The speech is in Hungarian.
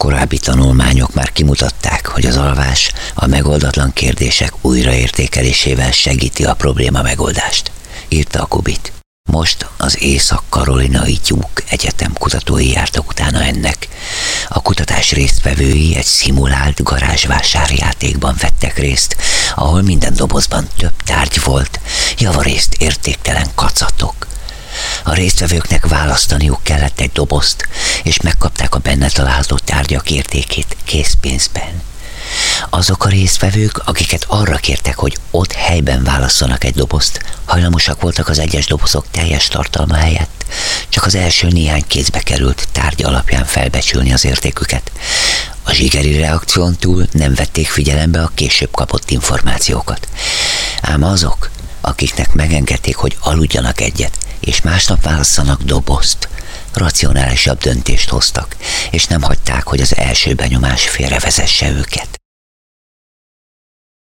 Korábbi tanulmányok már kimutatták, hogy az alvás a megoldatlan kérdések újraértékelésével segíti a probléma megoldást, írta a Kubit. Most az Észak-Karolinai Duke Egyetem kutatói jártak utána ennek. A kutatás résztvevői egy szimulált garázsvásárjátékban vettek részt, ahol minden dobozban több tárgy volt, javarészt értéktelen kacatok. A résztvevőknek választaniuk kellett egy dobozt, és megkapták a benne található tárgyak értékét készpénzben. Azok a résztvevők, akiket arra kértek, hogy ott helyben válasszanak egy dobozt, hajlamosak voltak az egyes dobozok teljes tartalma helyett csak az első néhány kézbe került tárgy alapján felbecsülni az értéküket. A zsigeri reakción túl nem vették figyelembe a később kapott információkat. Ám azok, akiknek megengedték, hogy aludjanak egyet, és másnap válasszanak dobozt, racionálisabb döntést hoztak, és nem hagyták, hogy az első benyomás félrevezesse őket.